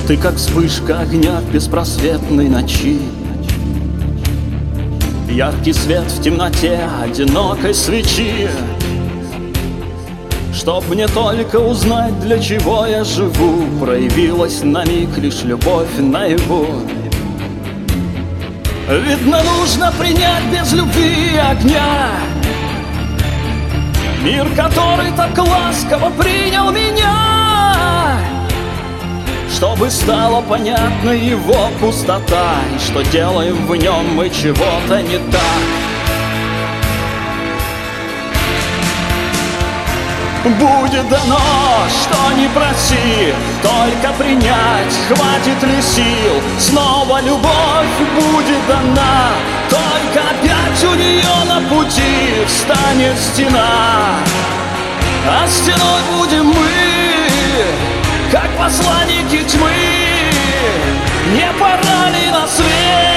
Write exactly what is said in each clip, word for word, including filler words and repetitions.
Ты как вспышка огня в беспросветной ночи, яркий свет в темноте одинокой свечи. Чтоб мне только узнать, для чего я живу, проявилась на миг лишь любовь наяву. Видно, нужно принять без любви и огня мир, который так ласково принял меня, чтобы стало понятна его пустота, и что делаем в нем мы чего-то не так. Будет дано, что не проси, только принять, хватит ли сил. Снова любовь будет дана, только опять у нее на пути встанет стена. А стеной будем мы, как посланники тьмы. Не пора ли на свет?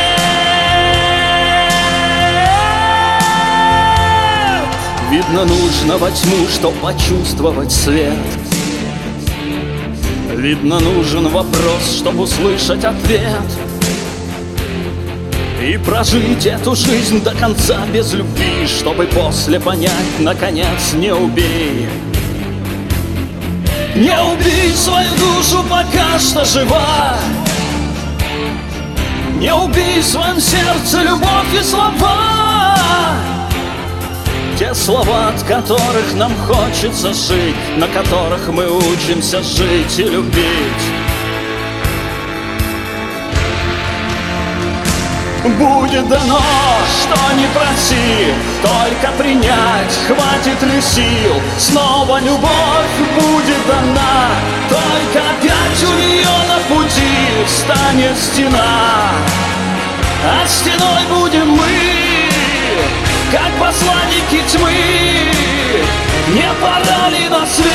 Видно, нужно во тьму, чтоб почувствовать свет. Видно, нужен вопрос, чтоб услышать ответ. И прожить эту жизнь до конца без любви, чтобы после понять, наконец, не убей. Не убей свою душу, пока что жива. Не убей в своем сердце любовь и слова. Те слова, от которых нам хочется жить, на которых мы учимся жить и любить. Будет дано, что не проси, только принять, хватит ли сил. Снова любовь будет дана, только опять у нее на пути встанет стена. А стеной будем мы, как посланники тьмы. Не пора ли на свет?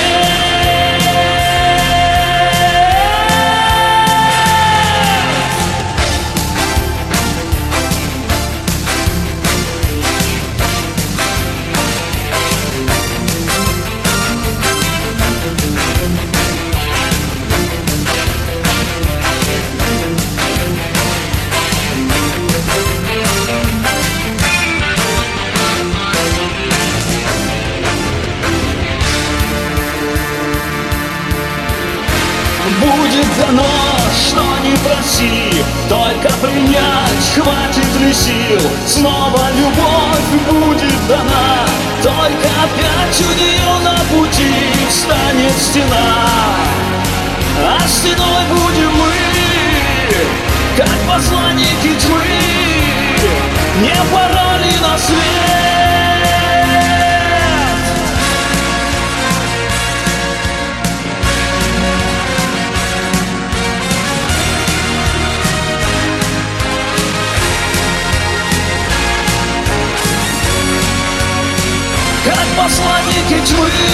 Будет дано, что не проси, только принять, хватит ли сил. Снова любовь будет дана, только опять у нее на пути встанет стена. А стеной будем мы, как посланники тьмы. Не пора ли на свет? Как посланники тьмы.